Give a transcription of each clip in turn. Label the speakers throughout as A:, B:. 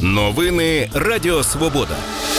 A: Новини Радіо Свобода.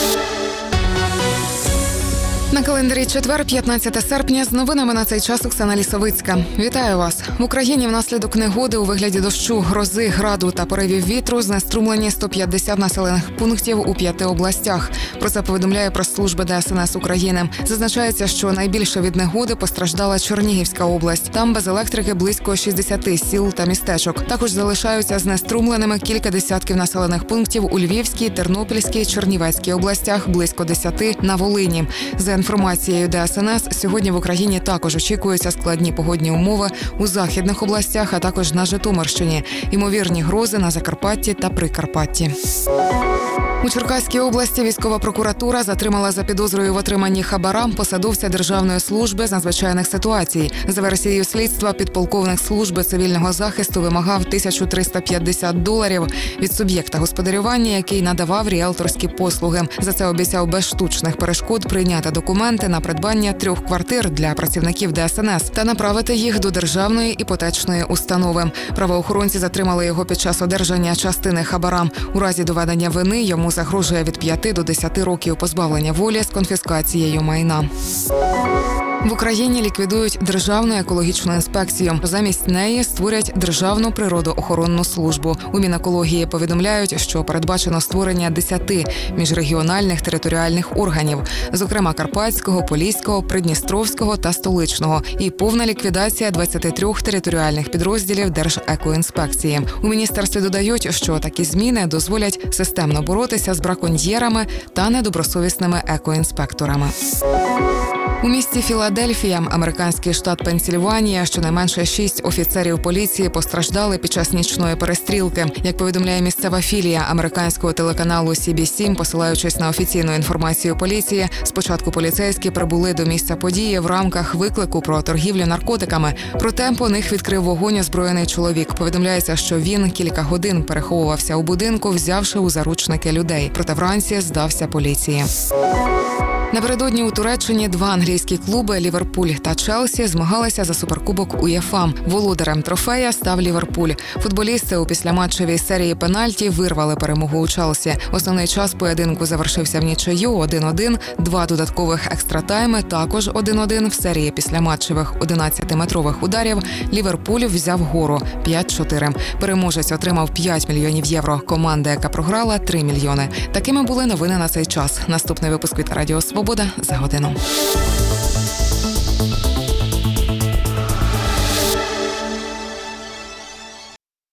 B: На календарі четвер, 15 серпня, з новинами на цей час Оксана Лісовицька. Вітаю вас. В Україні внаслідок негоди у вигляді дощу, грози, граду та поривів вітру знеструмлені 150 населених пунктів у 5 областях. Про це повідомляє прес-служба ДСНС України. Зазначається, що найбільше від негоди постраждала Чернігівська область. Там без електрики близько 60 сіл та містечок. Також залишаються знеструмленими кілька десятків населених пунктів у Львівській, Тернопільській, Чернівецькій областях, близько 10 на Волині. За інформацією ДСНС, сьогодні в Україні також очікуються складні погодні умови у західних областях, а також на Житомирщині. Ймовірні грози на Закарпатті та Прикарпатті. У Черкаській області військова прокуратура затримала за підозрою в отриманні хабара посадовця Державної служби з надзвичайних ситуацій. За версією слідства, підполковник служби цивільного захисту вимагав $1350 від суб'єкта господарювання, який надавав ріелторські послуги. За це обіцяв без штучних перешкод прийняти документи на придбання 3 квартир для працівників ДСНС та направити їх до Державної іпотечної установи. Правоохоронці затримали його під час одержання частини хабара. У разі доведення вини йому загрожує від 5 до 10 років позбавлення волі з конфіскацією майна. В Україні ліквідують Державну екологічну інспекцію. Замість неї створять Державну природоохоронну службу. У Мінекології повідомляють, що передбачено створення 10 міжрегіональних територіальних органів, зокрема Карпатського, Поліського, Придністровського та Столичного, і повна ліквідація 23 територіальних підрозділів Держекоінспекції. У міністерстві додають, що такі зміни дозволять системно боротися з браконьєрами та недобросовісними екоінспекторами. У місті Філадельфія, американський штат Пенсільванія, щонайменше 6 офіцерів поліції постраждали під час нічної перестрілки. Як повідомляє місцева філія американського телеканалу CBC, посилаючись на офіційну інформацію поліції, спочатку поліцейські прибули до місця події в рамках виклику про торгівлю наркотиками. Проте по них відкрив вогонь озброєний чоловік. Повідомляється, що він кілька годин переховувався у будинку, взявши у заручники людей. Проте вранці здався поліції. Напередодні у Туреччині 2 англійські клуби «Ліверпуль» та «Челсі» змагалися за суперкубок УЄФА. Володарем трофея став «Ліверпуль». Футболісти у післяматчевій серії пенальті вирвали перемогу у «Челсі». Основний час поєдинку завершився в нічию 1-1, 2 додаткових екстратайми також 1-1. В серії післяматчевих 11-метрових ударів «Ліверпуль» взяв гору 5-4. Переможець отримав 5 мільйонів євро. Команда, яка програла, 3 мільйони. Такими були новини на цей час. Наступний випуск від Радіо Свобода за годину.